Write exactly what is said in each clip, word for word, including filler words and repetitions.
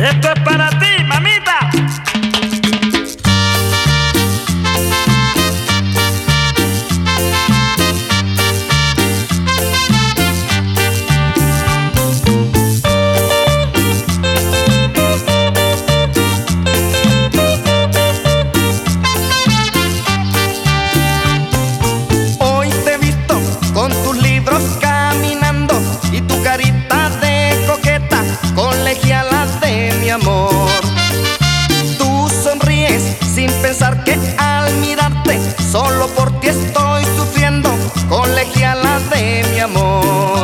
Esto es para ti, mamita. Hoy te he visto con tus libros caminando y tu carita de coqueta, colegiala de mi amor. Tú sonríes sin pensar que al mirarte solo por ti estoy sufriendo, colegiala de mi amor.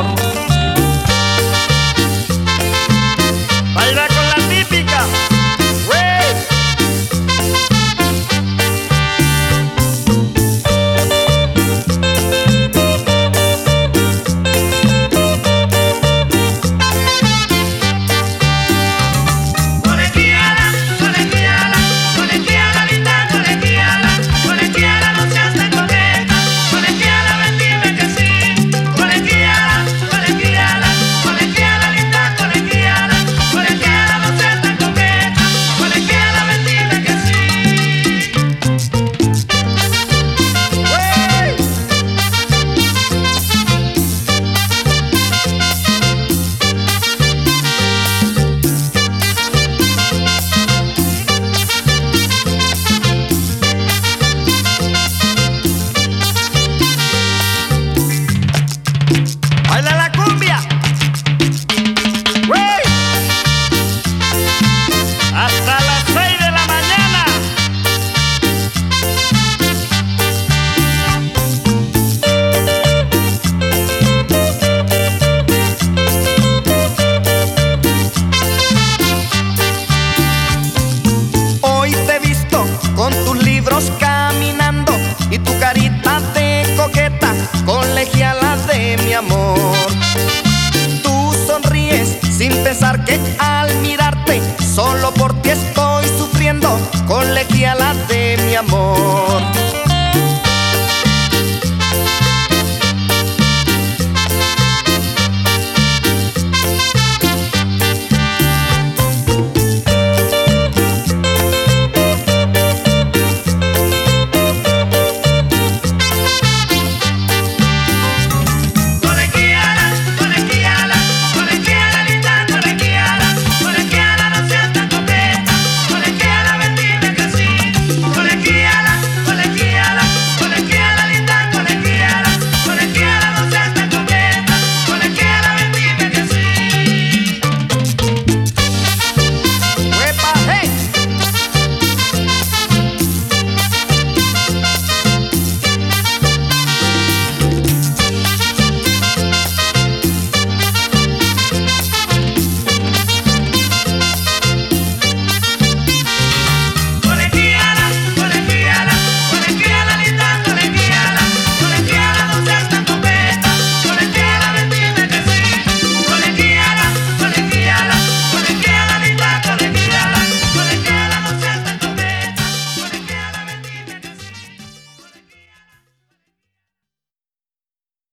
Baila con la típica. ¡Wey! Colegiala, colegiala, colegiala linda, colegiala, colegiala no seas tan coqueta, colegiala ven dime que sí, colegiala, colegiala, colegiala linda, colegiala, colegiala no seas tan coqueta, colegiala ven dime que sí. ¡Wey! Baila la cumbia. ¡Wey! Hasta las seis de la mañana. Hoy te he visto con tus libros caminando y tu carita de coqueta, colegiala de mi amor. Tú sonríes sin pensar que